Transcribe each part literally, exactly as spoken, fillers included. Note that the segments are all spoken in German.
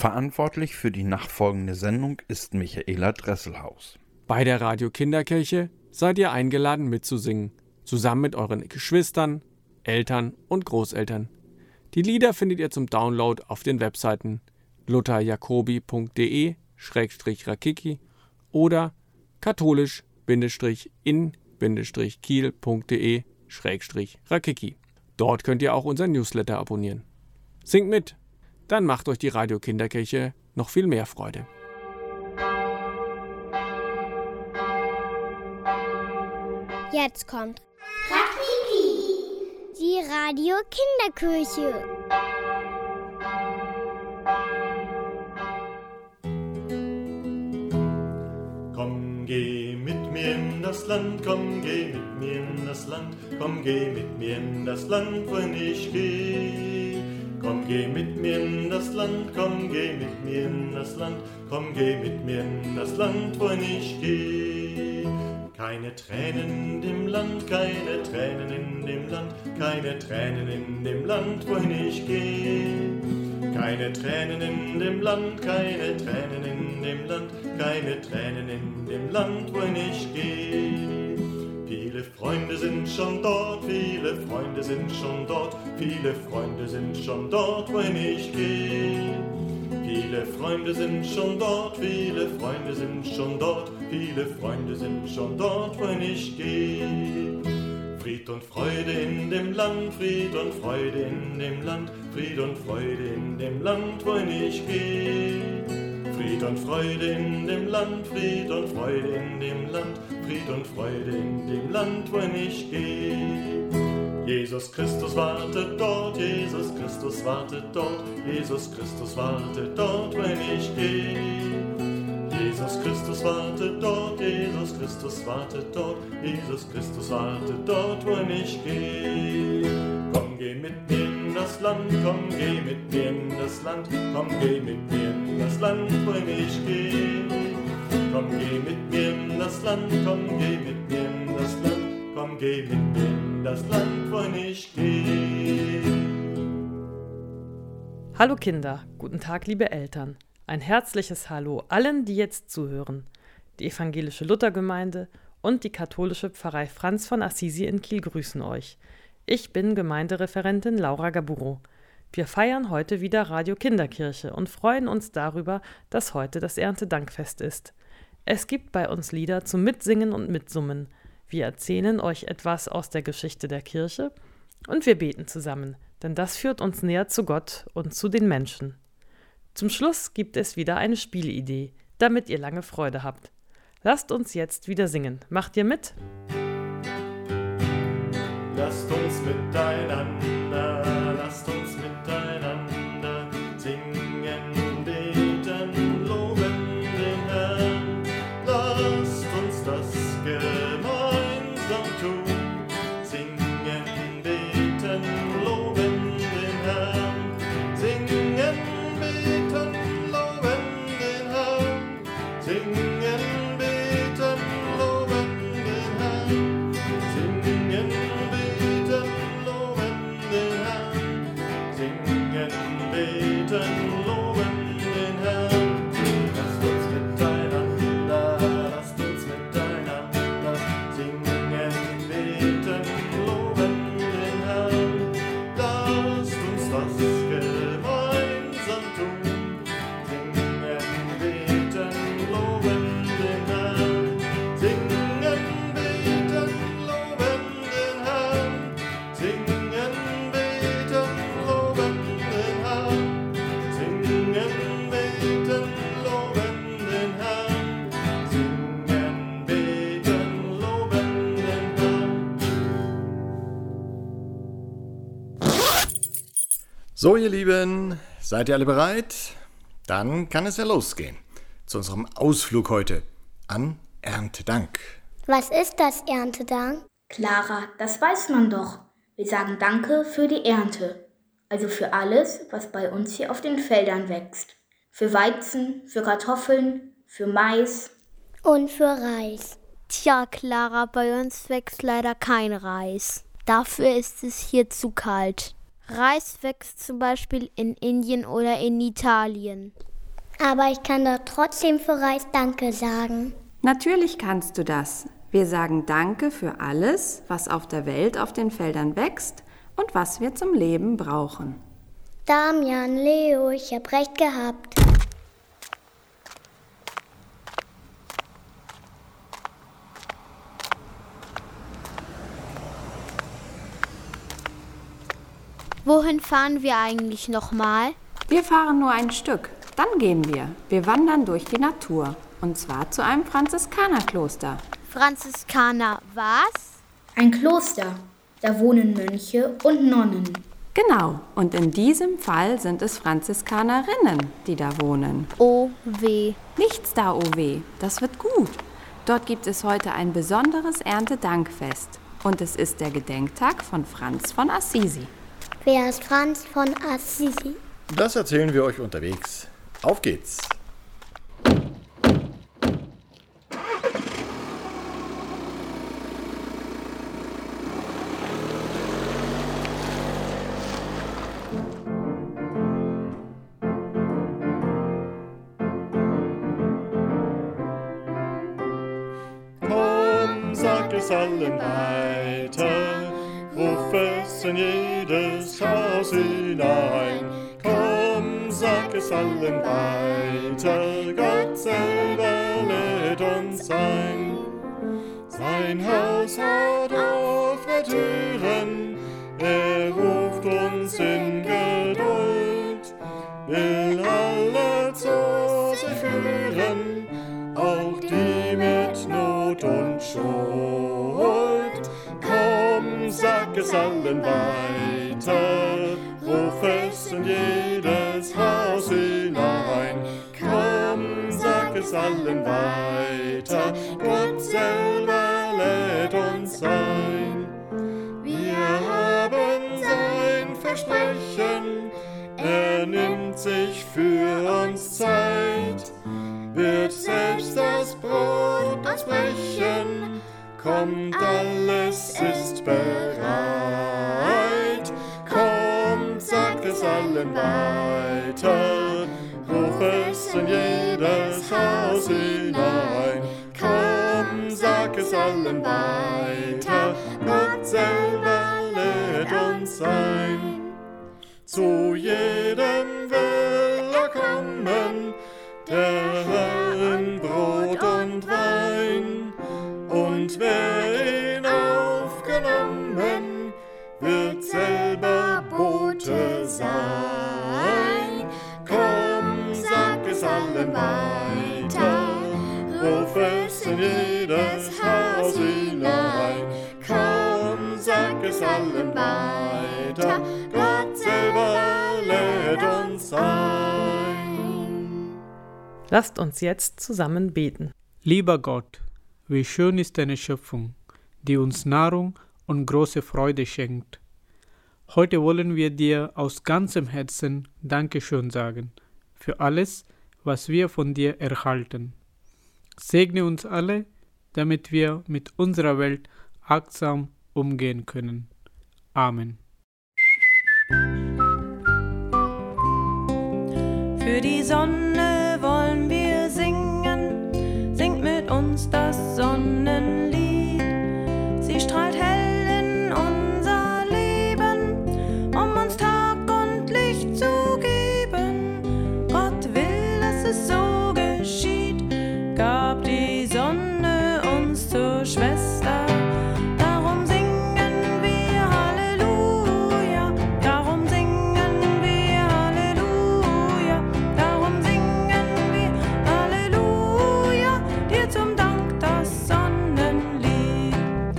Verantwortlich für die nachfolgende Sendung ist Michaela Dresselhaus. Bei der Radio Kinderkirche seid ihr eingeladen mitzusingen, zusammen mit euren Geschwistern, Eltern und Großeltern. Die Lieder findet ihr zum Download auf den Webseiten lutherjacobi punkt de schrägstrich rakiki oder katholisch-in-kiel punkt de schrägstrich rakiki. Dort könnt ihr auch unseren Newsletter abonnieren. Singt mit, dann macht euch die Radio Kinderkirche noch viel mehr Freude. Jetzt kommt Rakiki, die Radio Kinderkirche. Komm, geh mit mir in das Land, komm, geh mit mir in das Land, komm, geh mit mir in das Land, wohin ich geh. Komm, geh mit mir in das Land, komm, geh mit mir in das Land, komm, geh mit mir in das Land, wohin ich geh. Keine Tränen in dem Land, keine Tränen in dem Land, keine Tränen in dem Land, wohin ich geh. Keine Tränen in dem Land, keine Tränen in dem Land, keine Tränen in dem Land, wohin ich geh. Viele Freunde sind schon dort, viele Freunde sind schon dort, viele Freunde sind schon dort, wohin ich geh. Viele Freunde sind schon dort, viele Freunde sind schon dort, viele Freunde sind schon dort, wohin ich geh. Fried und Freude in dem Land, Fried und Freude in dem Land, Fried und Freude in dem Land, wohin ich geh. Fried und Freude in dem Land, Fried und Freude in dem Land, Fried und Freude in dem Land, wohin ich geh. Jesus Christus wartet dort, Jesus Christus wartet dort, Jesus Christus wartet dort, wohin ich geh. Jesus Christus wartet dort, Jesus Christus wartet dort, Jesus Christus wartet dort, wohin ich geh. Komm, geh mit mir in das Land, komm, geh mit mir in das Land, komm, geh mit mir in das Land, wohin ich geh. Komm, geh mit mir in das Land, komm, geh mit mir in das Land, komm, geh mit mir in das Land, wohin ich geh. Hallo Kinder, guten Tag liebe Eltern. Ein herzliches Hallo allen, die jetzt zuhören. Die evangelische Luthergemeinde und die katholische Pfarrei Franz von Assisi in Kiel grüßen euch. Ich bin Gemeindereferentin Laura Gaburo. Wir feiern heute wieder Radio Kinderkirche und freuen uns darüber, dass heute das Erntedankfest ist. Es gibt bei uns Lieder zum Mitsingen und Mitsummen. Wir erzählen euch etwas aus der Geschichte der Kirche und wir beten zusammen, denn das führt uns näher zu Gott und zu den Menschen. Zum Schluss gibt es wieder eine Spielidee, damit ihr lange Freude habt. Lasst uns jetzt wieder singen. Macht ihr mit? Lasst uns miteinander, lasst uns miteinander singen, beten, loben den Herrn. Lasst uns das gemeinsam tun, singen, beten, loben den Herrn. Singen, beten, loben den Herrn. Singen, beten, loben den Herrn. Singen, beten, loben den Herrn. Singen, beten, loben den Herrn. Lasst uns miteinander, lasst uns miteinander singen, beten, loben den Herrn. Lasst uns das gemeinsam tun. Singen, beten, loben den Herrn. Singen, beten, loben den Herrn. Singen, beten, loben den Herrn. Singen, beten, loben den Herrn. Singen, beten, loben den Herrn. So, ihr Lieben, seid ihr alle bereit? Dann kann es ja losgehen. Zu unserem Ausflug heute an Erntedank. Was ist das Erntedank? Clara, das weiß man doch. Wir sagen Danke für die Ernte. Also für alles, was bei uns hier auf den Feldern wächst. Für Weizen, für Kartoffeln, für Mais. Und für Reis. Tja, Clara, bei uns wächst leider kein Reis. Dafür ist es hier zu kalt. Reis wächst zum Beispiel in Indien oder in Italien. Aber ich kann doch trotzdem für Reis Danke sagen. Natürlich kannst du das. Wir sagen Danke für alles, was auf der Welt auf den Feldern wächst und was wir zum Leben brauchen. Damian, Leo, ich hab recht gehabt. Wohin fahren wir eigentlich nochmal? Wir fahren nur ein Stück, dann gehen wir. Wir wandern durch die Natur, und zwar zu einem Franziskanerkloster. Franziskaner was? Ein Kloster. Da wohnen Mönche und Nonnen. Genau, und in diesem Fall sind es Franziskanerinnen, die da wohnen. Oh weh. Nichts da, oh weh, das wird gut. Dort gibt es heute ein besonderes Erntedankfest. Und es ist der Gedenktag von Franz von Assisi. Wer ist Franz von Assisi? Das erzählen wir euch unterwegs. Auf geht's! Komm, sag es allen weiter, ruf es in jedes Haus hinein. Komm, sag es allen weiter, Gott selber lädt uns ein. Sein Haus hat offene Türen, er ruft uns in Geduld, will alle zu sich führen, auch die mit Not und Schuld. Komm, sag es allen weiter, ruf es in jedes Haus hinein. Komm, sag es allen weiter, Gott selber lädt uns ein. Wir haben sein Versprechen, er nimmt sich für uns Zeit, wird selbst das Brot uns brechen, kommt, alles ist bereit. Kommt, sagt es allen weiter, ruf es in jedes Haus hinein. Komm, sag es allen weiter, Gott selber lädt uns ein. Zu jedem will er kommen, der Herr in Brot und Wein. Und wer ihn aufgenommen, wird selber Bote sein. Komm, sag es allen weiter, ruf es in jedes Haus hinein. Komm, sag es allen weiter, Gott selber lädt uns ein. Lasst uns jetzt zusammen beten. Lieber Gott, wie schön ist deine Schöpfung, die uns Nahrung und große Freude schenkt. Heute wollen wir dir aus ganzem Herzen Dankeschön sagen für alles, was wir von dir erhalten. Segne uns alle, damit wir mit unserer Welt achtsam umgehen können. Amen. Für die Sonne wollen wir singen, singt mit uns das Sonnenlied. Sie strahlt hell in unser Leben, um uns Tag und Licht zu geben. Gott will, dass es so geschieht, gab die Sonne uns zur Schwester. Darum singen wir Halleluja, darum singen wir Halleluja, darum singen wir Halleluja, dir zum Dank das Sonnenlied.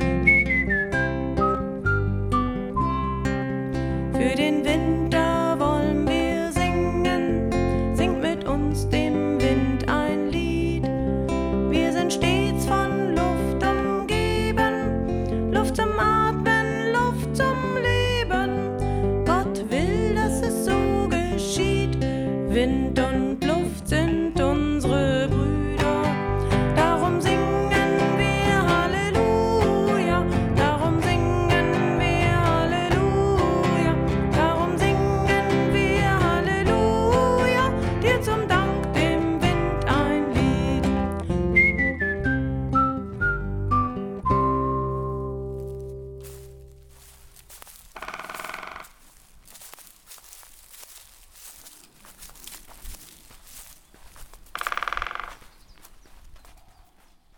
Für den Winter wollen wir singen, singt mit uns dem Wind ein Lied. Wir sind stets von Luft umgeben, Luft zum Atmen, Luft zum Leben. Gott will, dass es so geschieht, Wind und Luft sind unsere Brüder. Darum singen wir Halleluja, darum singen wir Halleluja, darum singen wir Halleluja, dir zum Dank dem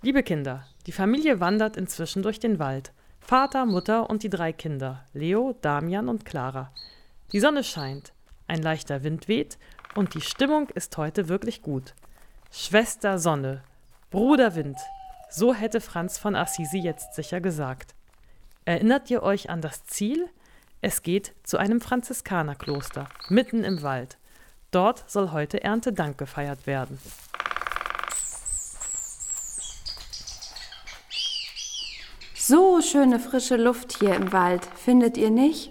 Liebe Kinder, die Familie wandert inzwischen durch den Wald. Vater, Mutter und die drei Kinder, Leo, Damian und Clara. Die Sonne scheint, ein leichter Wind weht und die Stimmung ist heute wirklich gut. Schwester Sonne, Bruder Wind, so hätte Franz von Assisi jetzt sicher gesagt. Erinnert ihr euch an das Ziel? Es geht zu einem Franziskanerkloster, mitten im Wald. Dort soll heute Erntedank gefeiert werden. So schöne frische Luft hier im Wald, findet ihr nicht?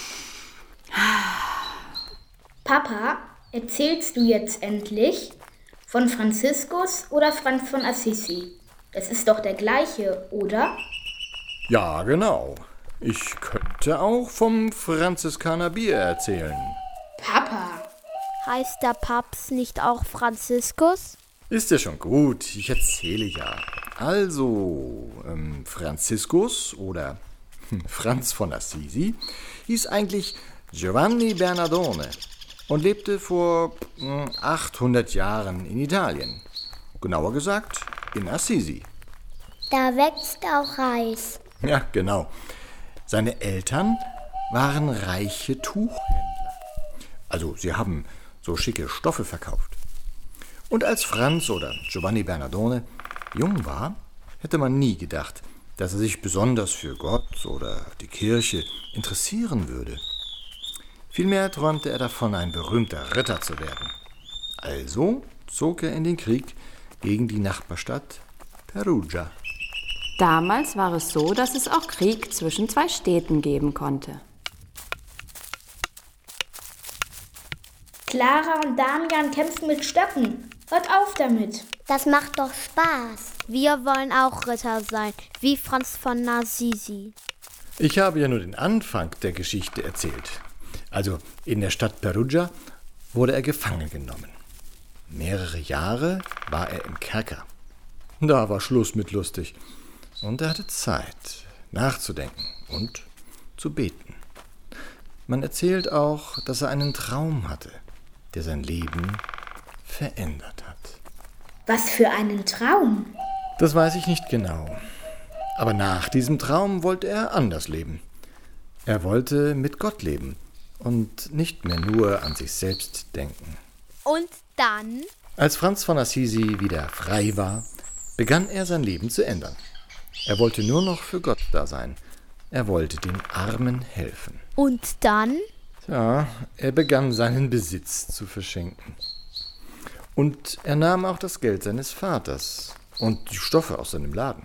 Papa, erzählst du jetzt endlich von Franziskus oder Franz von Assisi? Das ist doch der gleiche, oder? Ja, genau. Ich könnte auch vom Franziskaner Bier erzählen. Papa. Heißt der Papst nicht auch Franziskus? Ist ja schon gut, ich erzähle ja. Also, ähm, Franziskus oder hm, Franz von Assisi hieß eigentlich Giovanni Bernardone und lebte vor hm, achthundert Jahren in Italien. Genauer gesagt in Assisi. Da wächst auch Reis. Ja, genau. Seine Eltern waren reiche Tuchhändler. Also sie haben so schicke Stoffe verkauft. Und als Franz oder Giovanni Bernardone jung war, hätte man nie gedacht, dass er sich besonders für Gott oder die Kirche interessieren würde. Vielmehr träumte er davon, ein berühmter Ritter zu werden. Also zog er in den Krieg gegen die Nachbarstadt Perugia. Damals war es so, dass es auch Krieg zwischen zwei Städten geben konnte. Clara und Damian kämpfen mit Stöcken. Hört auf damit. Das macht doch Spaß. Wir wollen auch Ritter sein, wie Franz von Assisi. Ich habe ja nur den Anfang der Geschichte erzählt. Also in der Stadt Perugia wurde er gefangen genommen. Mehrere Jahre war er im Kerker. Da war Schluss mit lustig. Und er hatte Zeit, nachzudenken und zu beten. Man erzählt auch, dass er einen Traum hatte, der sein Leben verändert hat. Was für einen Traum? Das weiß ich nicht genau. Aber nach diesem Traum wollte er anders leben. Er wollte mit Gott leben und nicht mehr nur an sich selbst denken. Und dann? Als Franz von Assisi wieder frei war, begann er sein Leben zu ändern. Er wollte nur noch für Gott da sein. Er wollte den Armen helfen. Und dann? Ja, er begann seinen Besitz zu verschenken. Und er nahm auch das Geld seines Vaters und die Stoffe aus seinem Laden.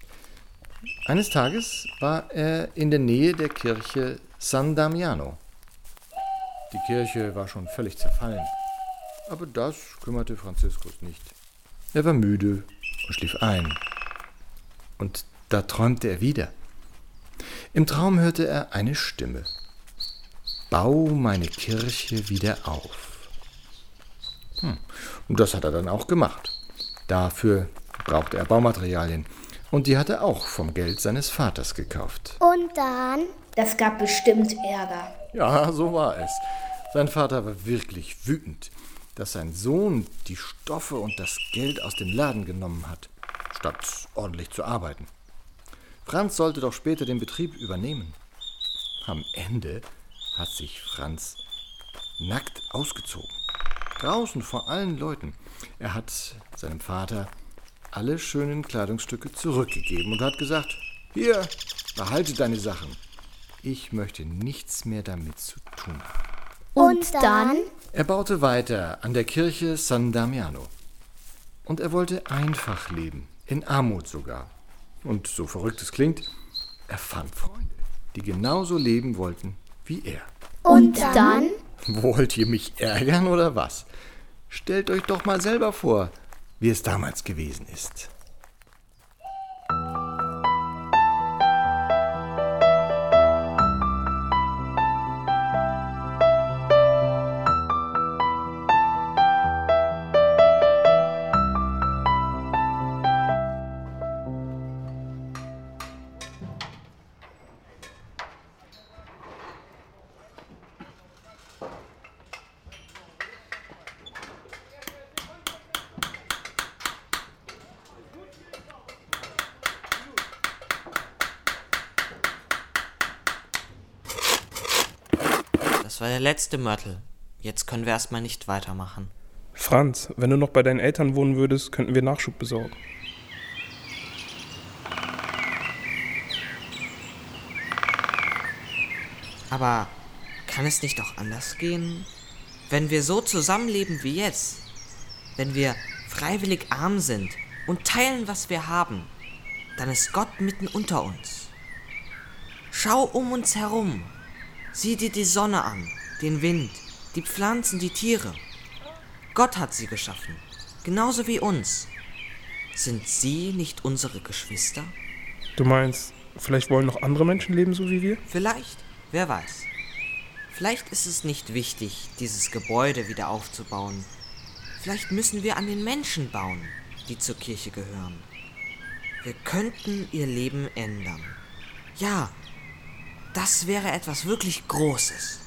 Eines Tages war er in der Nähe der Kirche San Damiano. Die Kirche war schon völlig zerfallen, aber das kümmerte Franziskus nicht. Er war müde und schlief ein. Und da träumte er wieder. Im Traum hörte er eine Stimme. Bau meine Kirche wieder auf. Hm. Und das hat er dann auch gemacht. Dafür brauchte er Baumaterialien. Und die hat er auch vom Geld seines Vaters gekauft. Und dann? Das gab bestimmt Ärger. Ja, so war es. Sein Vater war wirklich wütend, dass sein Sohn die Stoffe und das Geld aus dem Laden genommen hat, statt ordentlich zu arbeiten. Franz sollte doch später den Betrieb übernehmen. Am Ende hat sich Franz nackt ausgezogen. Draußen vor allen Leuten. Er hat seinem Vater alle schönen Kleidungsstücke zurückgegeben und hat gesagt, hier, behalte deine Sachen. Ich möchte nichts mehr damit zu tun haben. Und dann? Er baute weiter an der Kirche San Damiano. Und er wollte einfach leben, in Armut sogar. Und so verrückt es klingt, er fand Freunde, die genauso leben wollten wie er. Und dann? Wollt ihr mich ärgern oder was? Stellt euch doch mal selber vor, wie es damals gewesen ist. Das war der letzte Mörtel. Jetzt können wir erstmal nicht weitermachen. Franz, wenn du noch bei deinen Eltern wohnen würdest, könnten wir Nachschub besorgen. Aber kann es nicht auch anders gehen? Wenn wir so zusammenleben wie jetzt, wenn wir freiwillig arm sind und teilen, was wir haben, dann ist Gott mitten unter uns. Schau um uns herum. Sieh dir die Sonne an, den Wind, die Pflanzen, die Tiere. Gott hat sie geschaffen, genauso wie uns. Sind sie nicht unsere Geschwister? Du meinst, vielleicht wollen noch andere Menschen leben, so wie wir? Vielleicht, wer weiß. Vielleicht ist es nicht wichtig, dieses Gebäude wieder aufzubauen. Vielleicht müssen wir an den Menschen bauen, die zur Kirche gehören. Wir könnten ihr Leben ändern. Ja, das wäre etwas wirklich Großes.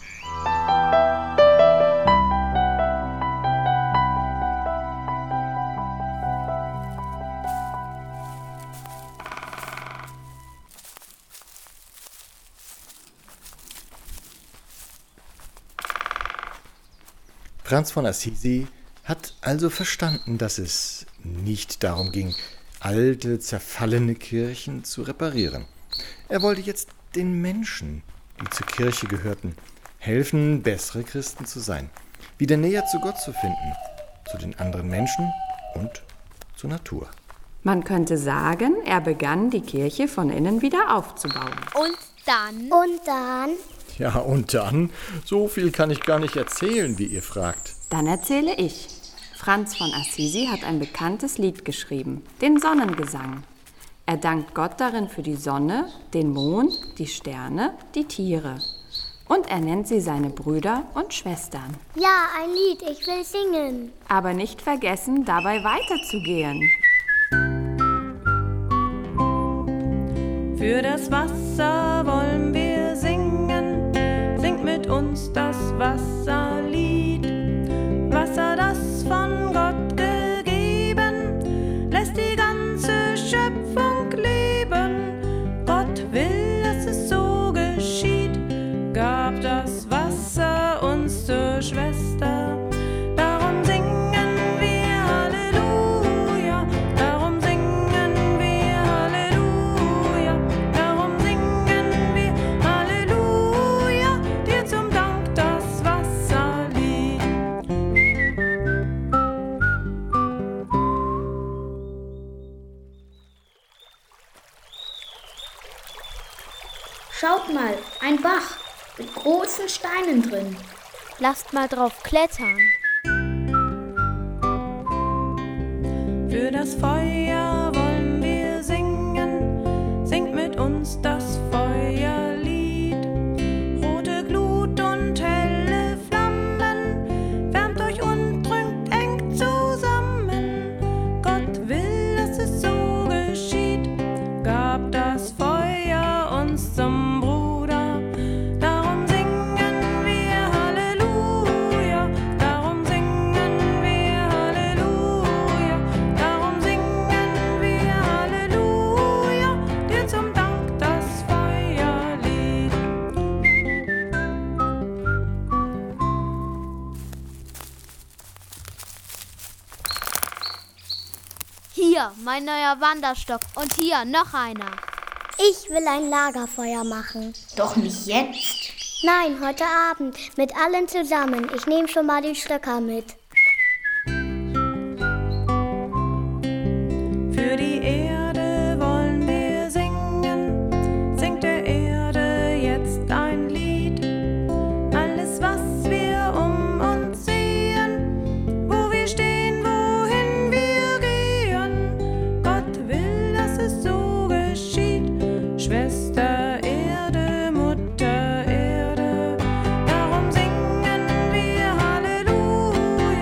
Franz von Assisi hat also verstanden, dass es nicht darum ging, alte, zerfallene Kirchen zu reparieren. Er wollte jetzt den Menschen, die zur Kirche gehörten, helfen, bessere Christen zu sein, wieder näher zu Gott zu finden, zu den anderen Menschen und zur Natur. Man könnte sagen, er begann, die Kirche von innen wieder aufzubauen. Und dann? Und dann? Ja, und dann? So viel kann ich gar nicht erzählen, wie ihr fragt. Dann erzähle ich. Franz von Assisi hat ein bekanntes Lied geschrieben, den Sonnengesang. Er dankt Gott darin für die Sonne, den Mond, die Sterne, die Tiere. Und er nennt sie seine Brüder und Schwestern. Ja, ein Lied, ich will singen. Aber nicht vergessen, dabei weiterzugehen. Für das Wasser wollen wir singen, singt mit uns das Wasserlied. Wasser, das von Gott gegeben, lässt die ganze Schöpfung leben. Gott will, dass es so geschieht, gab das Wasser uns zur Schwester. Darum singen wir Halleluja, darum singen wir Halleluja, darum singen wir Halleluja, dir zum Dank das Wasserlied. Schaut mal, ein Bach mit großen Steinen drin. Lasst mal drauf klettern. Für das Feuer wollen wir singen, singt mit uns das Feuerlied. Rote Glut und helle Flammen, wärmt euch und drückt eng zusammen. Gott will, dass es so geschieht, gab das Feuer uns zum Bruder. Darum singen wir Halleluja, darum singen wir Halleluja, darum singen wir Halleluja, dir zum Dank das Feuerlied. Hier, mein neuer Wanderstock. Und hier, noch einer. Ich will ein Lagerfeuer machen. Doch nicht jetzt. Nein, heute Abend. Mit allen zusammen. Ich nehme schon mal die Stöcker mit. Für die Erde wollen wir singen, singt der Erde jetzt ein Lied. Alles, was wir um uns sehen, wo wir stehen, wohin wir gehen. Gott will, dass es so geschieht. Schwester Erde, Mutter Erde, darum singen wir Halleluja.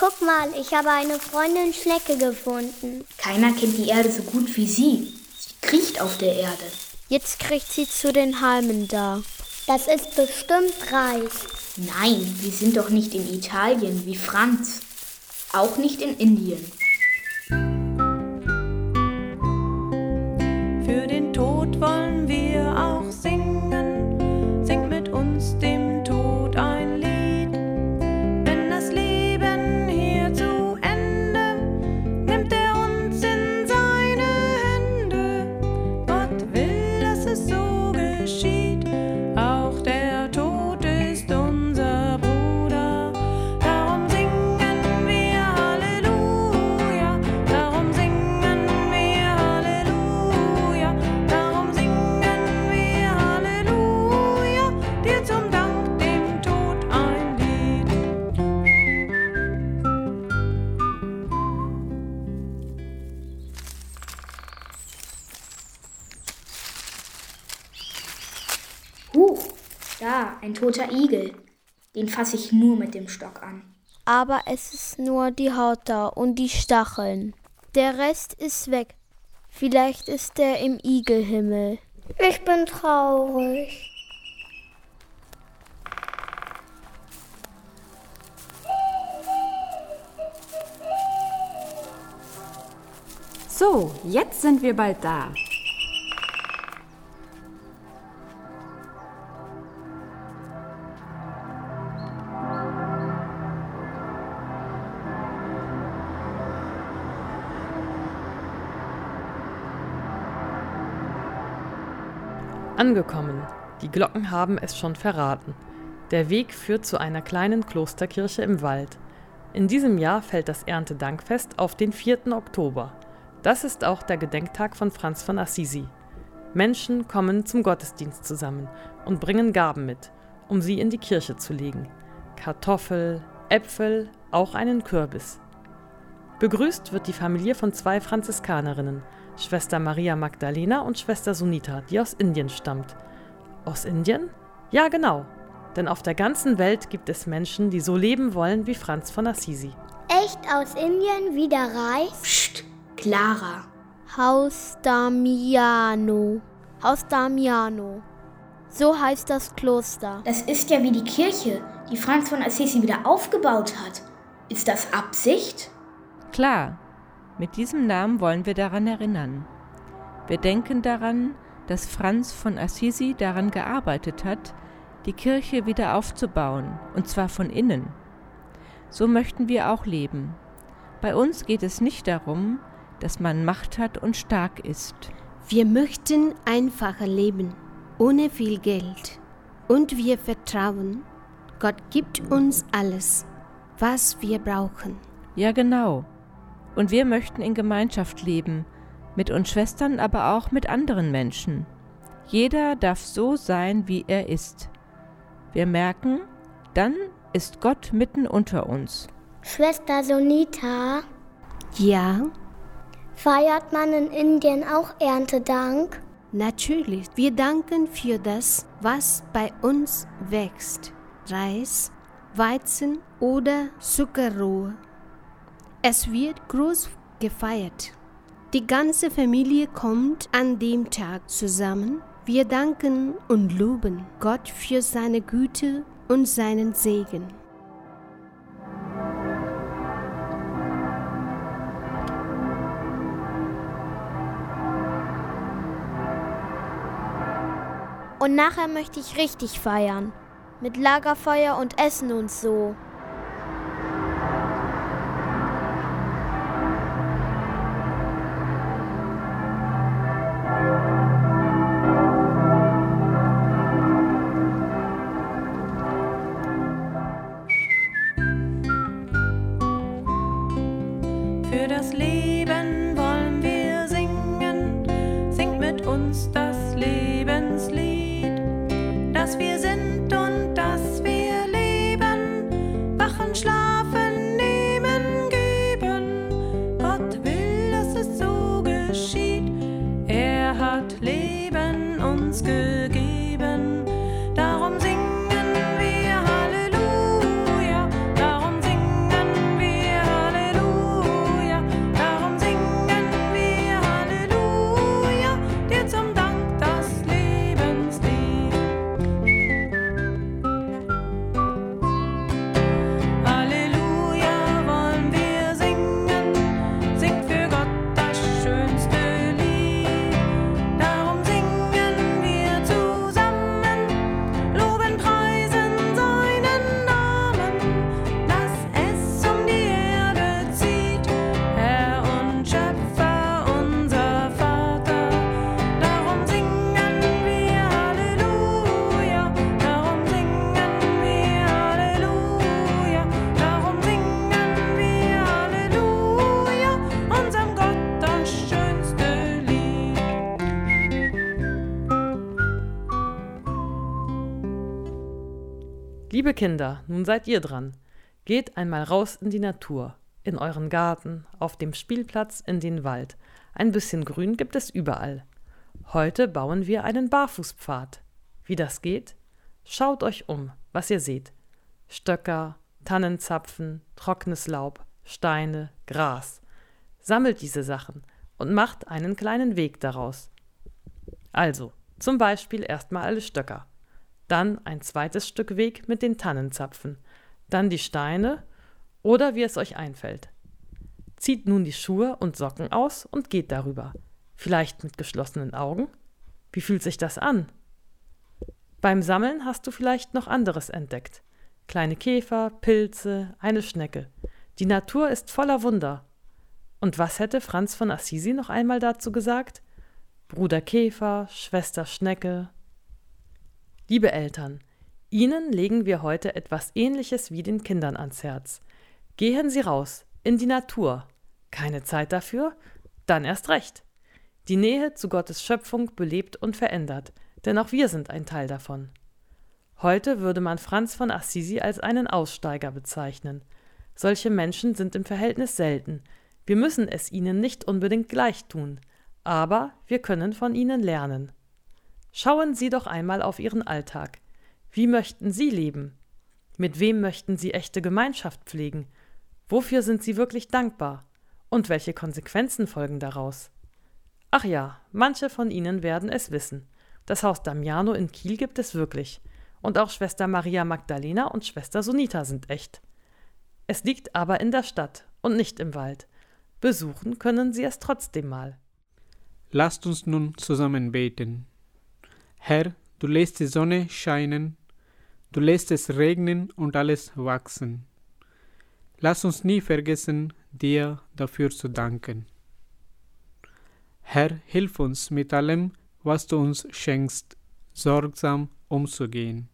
Guck mal, ich habe eine Freundin Schnecke gefunden. Keiner kennt die Erde so gut wie sie. Sie kriecht auf der Erde. Jetzt kriegt sie zu den Halmen da. Das ist bestimmt Reis. Nein, wir sind doch nicht in Italien wie Franz. Auch nicht in Indien. Für den Tod wollen wir auch singen. Singt mit uns dem Tod ein Lied. Wenn das Leben hier zu Ende, nimmt er uns in seine Hände. Gott will, dass es so geschieht. Auch der Tod ist unser Bruder. Darum singen wir Halleluja. Darum singen wir Halleluja. Darum singen wir Halleluja. Dir zum Dank dem Tod ein Lied. Huch, da, ein toter Igel. Den fasse ich nur mit dem Stock an. Aber es ist nur die Haut da und die Stacheln. Der Rest ist weg. Vielleicht ist er im Igelhimmel. Ich bin traurig. So, jetzt sind wir bald da. Angekommen. Die Glocken haben es schon verraten. Der Weg führt zu einer kleinen Klosterkirche im Wald. In diesem Jahr fällt das Erntedankfest auf den vierten Oktober. Das ist auch der Gedenktag von Franz von Assisi. Menschen kommen zum Gottesdienst zusammen und bringen Gaben mit, um sie in die Kirche zu legen. Kartoffel, Äpfel, auch einen Kürbis. Begrüßt wird die Familie von zwei Franziskanerinnen, Schwester Maria Magdalena und Schwester Sunita, die aus Indien stammt. Aus Indien? Ja, genau. Denn auf der ganzen Welt gibt es Menschen, die so leben wollen wie Franz von Assisi. Echt aus Indien wieder Reis? Psst, Clara. Haus Damiano. Haus Damiano. So heißt das Kloster. Das ist ja wie die Kirche, die Franz von Assisi wieder aufgebaut hat. Ist das Absicht? Klar. Mit diesem Namen wollen wir daran erinnern. Wir denken daran, dass Franz von Assisi daran gearbeitet hat, die Kirche wieder aufzubauen, und zwar von innen. So möchten wir auch leben. Bei uns geht es nicht darum, dass man Macht hat und stark ist. Wir möchten einfacher leben, ohne viel Geld. Und wir vertrauen, Gott gibt uns alles, was wir brauchen. Ja, genau. Und wir möchten in Gemeinschaft leben, mit uns Schwestern, aber auch mit anderen Menschen. Jeder darf so sein, wie er ist. Wir merken, dann ist Gott mitten unter uns. Schwester Sunita? Ja? Feiert man in Indien auch Erntedank? Natürlich. Wir danken für das, was bei uns wächst. Reis, Weizen oder Zuckerrohr. Es wird groß gefeiert. Die ganze Familie kommt an dem Tag zusammen. Wir danken und loben Gott für seine Güte und seinen Segen. Und nachher möchte ich richtig feiern. Mit Lagerfeuer und Essen und so. Für das Leben wollen wir singen, singt mit uns das Lebenslied, dass wir sind und dass wir leben, wachen, schlafen, nehmen, geben. Gott will, dass es so geschieht, er hat Leben uns gegeben, darum singen wir Halleluja, darum singen wir Liebe Kinder, nun seid ihr dran. Geht einmal raus in die Natur, in euren Garten, auf dem Spielplatz, in den Wald. Ein bisschen Grün gibt es überall. Heute bauen wir einen Barfußpfad. Wie das geht? Schaut euch um, was ihr seht. Stöcker, Tannenzapfen, trockenes Laub, Steine, Gras. Sammelt diese Sachen und macht einen kleinen Weg daraus. Also, zum Beispiel erstmal alle Stöcker. Dann ein zweites Stück Weg mit den Tannenzapfen. Dann die Steine oder wie es euch einfällt. Zieht nun die Schuhe und Socken aus und geht darüber. Vielleicht mit geschlossenen Augen? Wie fühlt sich das an? Beim Sammeln hast du vielleicht noch anderes entdeckt. Kleine Käfer, Pilze, eine Schnecke. Die Natur ist voller Wunder. Und was hätte Franz von Assisi noch einmal dazu gesagt? Bruder Käfer, Schwester Schnecke. Liebe Eltern, Ihnen legen wir heute etwas Ähnliches wie den Kindern ans Herz. Gehen Sie raus, in die Natur. Keine Zeit dafür? Dann erst recht. Die Nähe zu Gottes Schöpfung belebt und verändert, denn auch wir sind ein Teil davon. Heute würde man Franz von Assisi als einen Aussteiger bezeichnen. Solche Menschen sind im Verhältnis selten. Wir müssen es ihnen nicht unbedingt gleich tun, aber wir können von ihnen lernen. Schauen Sie doch einmal auf Ihren Alltag. Wie möchten Sie leben? Mit wem möchten Sie echte Gemeinschaft pflegen? Wofür sind Sie wirklich dankbar? Und welche Konsequenzen folgen daraus? Ach ja, manche von Ihnen werden es wissen. Das Haus Damiano in Kiel gibt es wirklich. Und auch Schwester Maria Magdalena und Schwester Sunita sind echt. Es liegt aber in der Stadt und nicht im Wald. Besuchen können Sie es trotzdem mal. Lasst uns nun zusammen beten. Herr, du lässt die Sonne scheinen, du lässt es regnen und alles wachsen. Lass uns nie vergessen, dir dafür zu danken. Herr, hilf uns mit allem, was du uns schenkst, sorgsam umzugehen.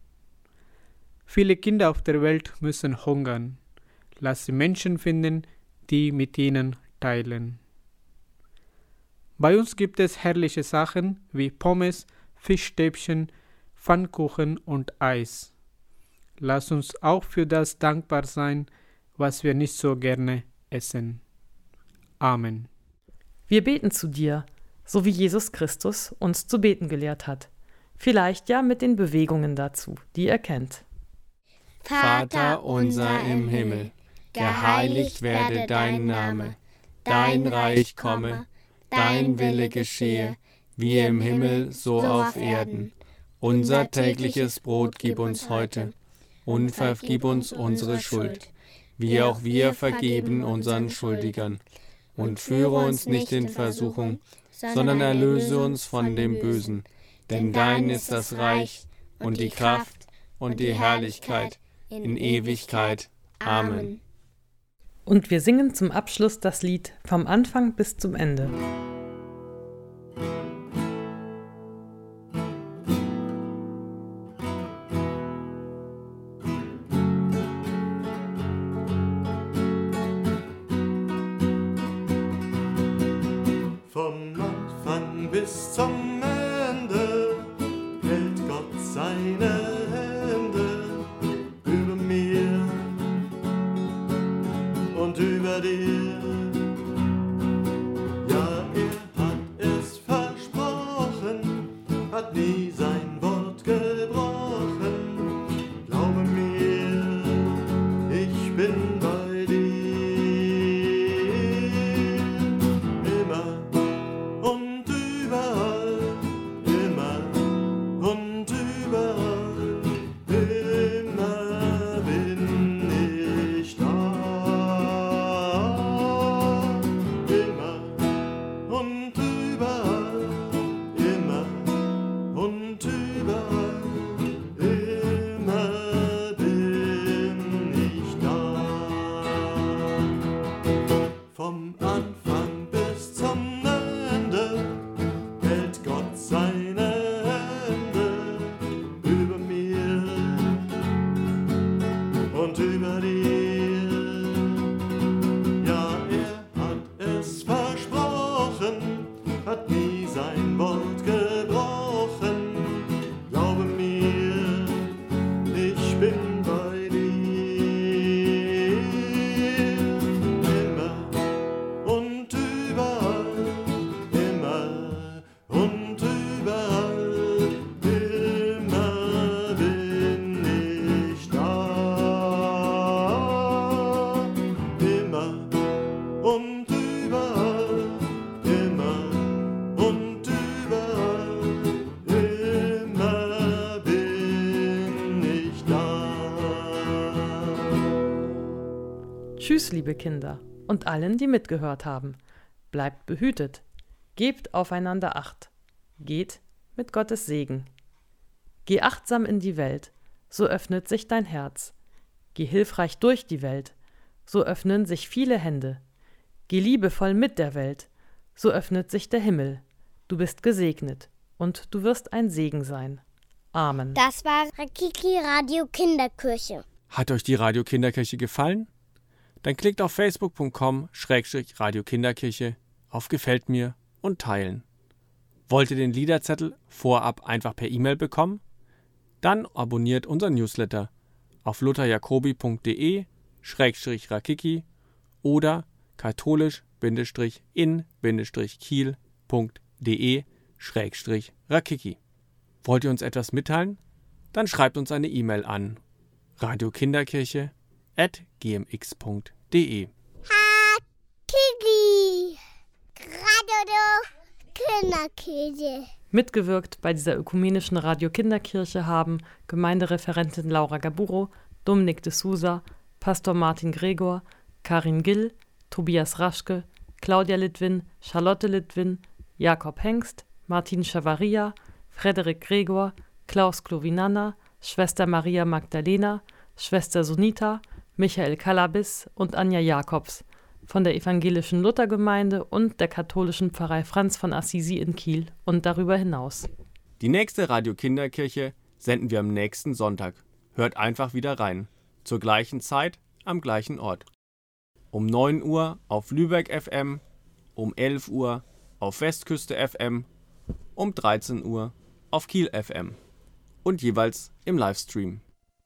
Viele Kinder auf der Welt müssen hungern. Lass sie Menschen finden, die mit ihnen teilen. Bei uns gibt es herrliche Sachen wie Pommes, Fischstäbchen, Pfannkuchen und Eis. Lass uns auch für das dankbar sein, was wir nicht so gerne essen. Amen. Wir beten zu dir, so wie Jesus Christus uns zu beten gelehrt hat. Vielleicht ja mit den Bewegungen dazu, die er kennt. Vater unser im Himmel, geheiligt werde dein Name, dein Reich komme, dein Wille geschehe, wie im Himmel, so auf Erden. Unser tägliches Brot gib uns heute und vergib uns unsere Schuld, wie auch wir vergeben unseren Schuldigern. Und führe uns nicht in Versuchung, sondern erlöse uns von dem Bösen. Denn dein ist das Reich und die Kraft und die Herrlichkeit in Ewigkeit. Amen. Und wir singen zum Abschluss das Lied vom Anfang bis zum Ende. Vom Anfang bis zum Ende hält Gott seine Hände über mir und über dir. Ja, er hat es versprochen, hat nie sein Wort gebrochen. Glaube mir, ich bin bei dir. Immer und überall, immer und überall, immer bin ich da. Immer und überall, immer und überall, immer bin ich da. Vom Anfang bis zum Ende hält Gott seine Hände über mir und über dir. Ja, er hat es versprochen, hat nie sein Wort gebrochen. Glaube mir, ich bin Tschüss, liebe Kinder, und allen, die mitgehört haben. Bleibt behütet. Gebt aufeinander Acht. Geht mit Gottes Segen. Geh achtsam in die Welt, so öffnet sich dein Herz. Geh hilfreich durch die Welt, so öffnen sich viele Hände. Geh liebevoll mit der Welt, so öffnet sich der Himmel. Du bist gesegnet und du wirst ein Segen sein. Amen. Das war Rakiki Radio Kinderkirche. Hat euch die Radio Kinderkirche gefallen? Dann klickt auf facebook punkt com Schrägstrich Radio Kinderkirche auf Gefällt mir und teilen. Wollt ihr den Liederzettel vorab einfach per E-Mail bekommen? Dann abonniert unseren Newsletter auf lutherjacobi punkt de Schrägstrich Rakiki oder katholisch-in-kiel punkt de Schrägstrich Rakiki. Wollt ihr uns etwas mitteilen? Dann schreibt uns eine E-Mail an radiokinderkirche at gmx punkt de. Kiki, Radio Kinderkirche. Mitgewirkt bei dieser ökumenischen Radio Kinderkirche haben Gemeindereferentin Laura Gaburo, Dominik de Sousa, Pastor Martin Gregor, Karin Gill, Tobias Raschke, Claudia Litwin, Charlotte Litwin, Jakob Hengst, Martin Chavaria, Frederik Gregor, Klaus Klovinanna, Schwester Maria Magdalena, Schwester Sunita, Michael Kalabis und Anja Jakobs von der evangelischen Luthergemeinde und der katholischen Pfarrei Franz von Assisi in Kiel und darüber hinaus. Die nächste Radio Kinderkirche senden wir am nächsten Sonntag. Hört einfach wieder rein. Zur gleichen Zeit, am gleichen Ort. Um neun Uhr auf Lübeck F M, um elf Uhr auf Westküste F M, um dreizehn Uhr auf Kiel F M und jeweils im Livestream.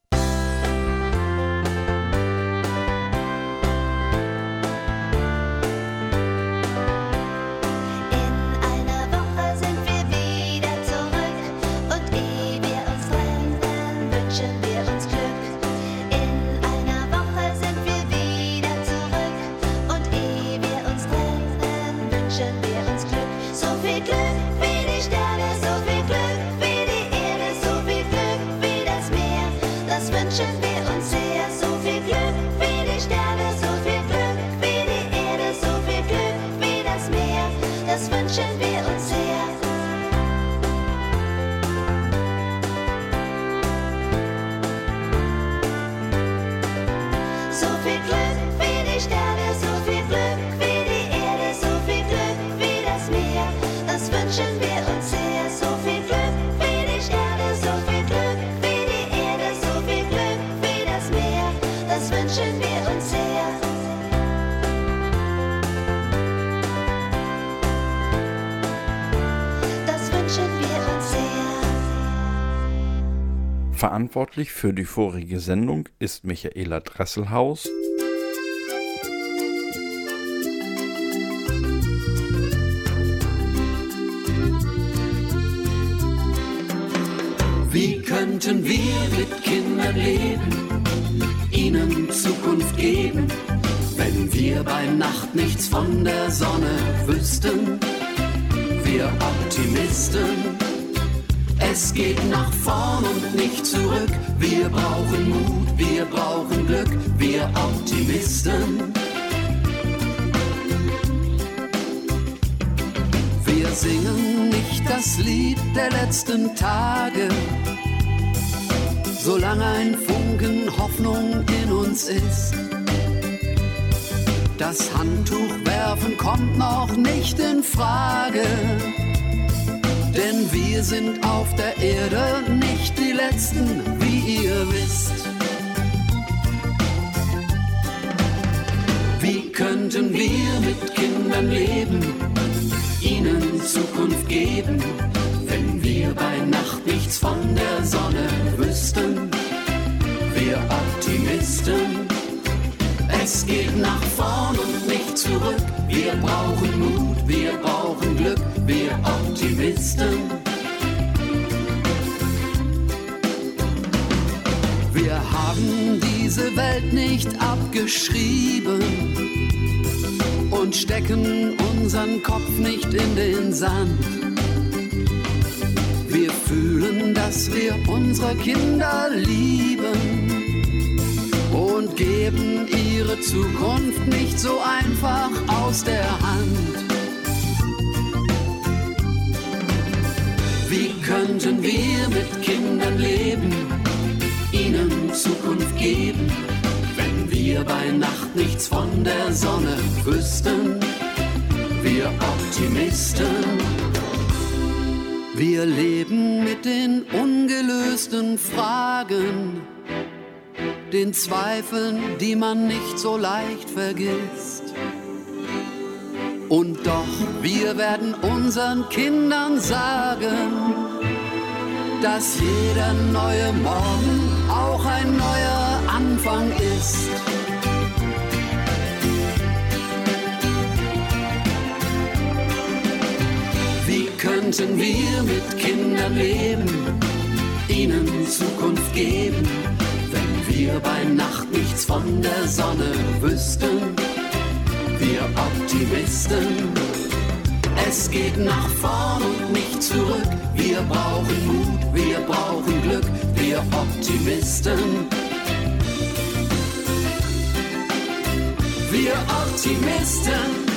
Verantwortlich für die vorige Sendung ist Michaela Dresselhaus. Wie könnten wir mit Kindern leben, ihnen Zukunft geben, wenn wir bei Nacht nichts von der Sonne wüssten? Wir Optimisten. Es geht nach vorn und nicht zurück. Wir brauchen Mut, wir brauchen Glück, wir Optimisten. Wir singen nicht das Lied der letzten Tage, solange ein Funken Hoffnung in uns ist. Das Handtuch werfen kommt noch nicht in Frage. Denn wir sind auf der Erde nicht die Letzten, wie ihr wisst. Wie könnten wir mit Kindern leben, ihnen Zukunft geben, wenn wir bei Nacht nichts von der Sonne wüssten? Wir Optimisten. Es geht nach vorn und nicht zurück. Wir brauchen Mut, wir brauchen Glück, wir Optimisten. Wir haben diese Welt nicht abgeschrieben und stecken unseren Kopf nicht in den Sand. Wir fühlen, dass wir unsere Kinder lieben und geben ihre Zukunft nicht so einfach aus der Hand. Wie könnten wir mit Kindern leben, ihnen Zukunft geben, wenn wir bei Nacht nichts von der Sonne wüssten? Wir Optimisten, wir leben mit den ungelösten Fragen, den Zweifeln, die man nicht so leicht vergisst. Und doch, wir werden unseren Kindern sagen, dass jeder neue Morgen auch ein neuer Anfang ist. Wie könnten wir mit Kindern leben, ihnen Zukunft geben, wenn wir bei Nacht nichts von der Sonne wüssten? Wir Optimisten, es geht nach vorn und nicht zurück. Wir brauchen Mut, wir brauchen Glück, wir Optimisten. Wir Optimisten.